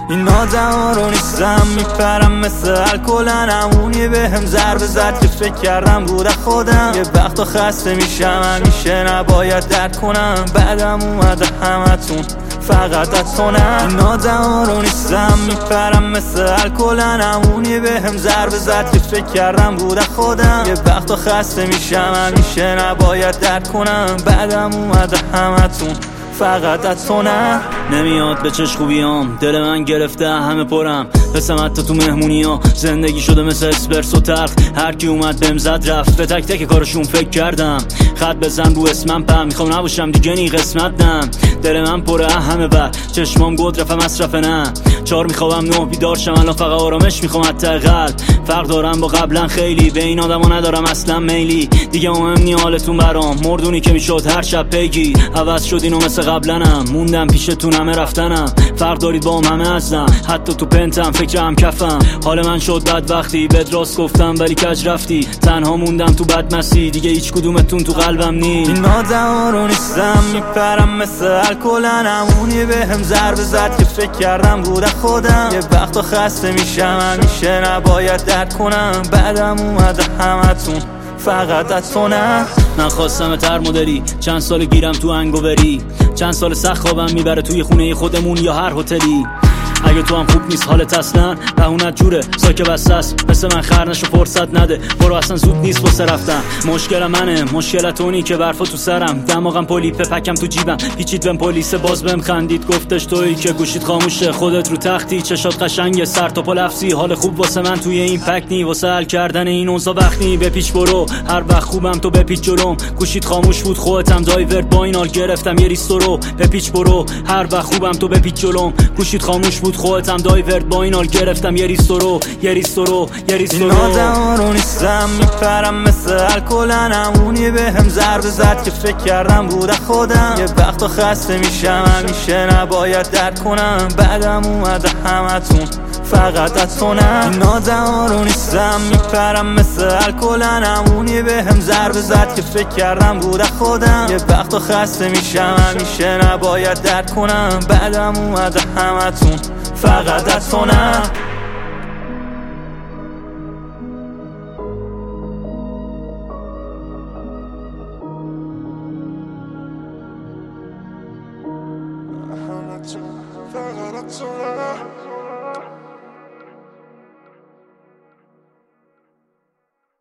این آدما رو نیستم میپرم مثل الکل، همونی بهم ضربه زد که فکر کردم بود خودم. یه وقتا خسته میشم همیشه نباید درد کنم، بعدم اومده همتون فقط از تو نه. این آدما رو نیستم میپرم مثل الکل، همونی بهم ضربه زد که فکر کردم بود خودم. یه وقتا خسته میشم همیشه نباید درد کنم، بعدم اومده همتون فقط از تو نه. نمیاد به چش خوبیام، دل من گرفته همه پرم. قسم حتی تو مهمونی ها زندگی شده مثل اسپرسو تلخ. هر کی اومد بهم زد رفت، به تک تک کارشون فکر کردم. خط بزن رو اسمم پم، میخوام نباشم دیگه نی قسمت نم. دل من پره همه بر چشمام گود رفت مصرف نه. 4 میخوام 9 بیدار شم، الان فقط آرامش میخوام حتی قلب. فرق دارم با قبلا خیلی، به این آدما ندارم اصلا میلی. دیگه مهم نی حالتون برام، مردونی که میشد هر شب پیگی. عوض شدین و مثل قبلنم، موندم پیشتون همه رفتنم. فرق دارید با همه هستم، حتی تو پنتم فکرم کفم. حال من شد بد وقتی بهت راست گفتم ولی کج رفتی. تنها موندم تو بدمستی، دیگه هیچ کدومتون تو قلبم نی. این آدما رو نیستم میپرم مثل الکل، همونی بهم ضربه زد که فکر کردم بود خودم. یه وقتا خسته میشم همیشه نباید درد کنم، بعدم اومده همتون فقط از تو نه. من خواستم تر مدری، چند سال گیرم تو انگوبری. چند سال سخت خوابم میبره توی خونه خودمون یا هر هتلی. اگه تو هم خوب نیست حالت اصلا، بهونت جوره ساکه بسته است. مثل من خرنشو فرصت نده، برو اصلا زود نیست واسه رفتن. مشکل منه، مشکل تونی که برفا تو سرم. دماغم پلیپه پکم تو جیبم، پیچید بهم پلیس باز بهم خندید. گفتش تویی که گوشید خاموشه، خودت رو تختی، چشات قشنگه، سر تا پا لفظی. حال خوب واسه من توی این پک نی، واسه حل کردن این اونزا وقتی. بپیچ برو هر وقت خوبم تو بپیچ جلوم. گوشید خاموش بود خودتم دایورت با این حال گرفتم یه ریستورو. بپیچ برو هر وقت خوبم تو بپیچ جلوم. گوشید خاموش بود خودتم دایورت با این حال گرفتم یه ریستورو. این آدما رو نیستم میپرم مثل الکل، همونی بهم ضربه زد که فکر کردم بود خودم. یه وقتا خسته میشم همیشه نباید درد کنم، بعدم اومده همتون فقط از تو نه. این آدما رو نیستم میپرم مثل الکل، همونی بهم ضربه زد که فکر کردم بود خودم. یه وقتا خسته میشم همیشه نباید درد کنم، بعدم اومده همتون فقط از تو نه.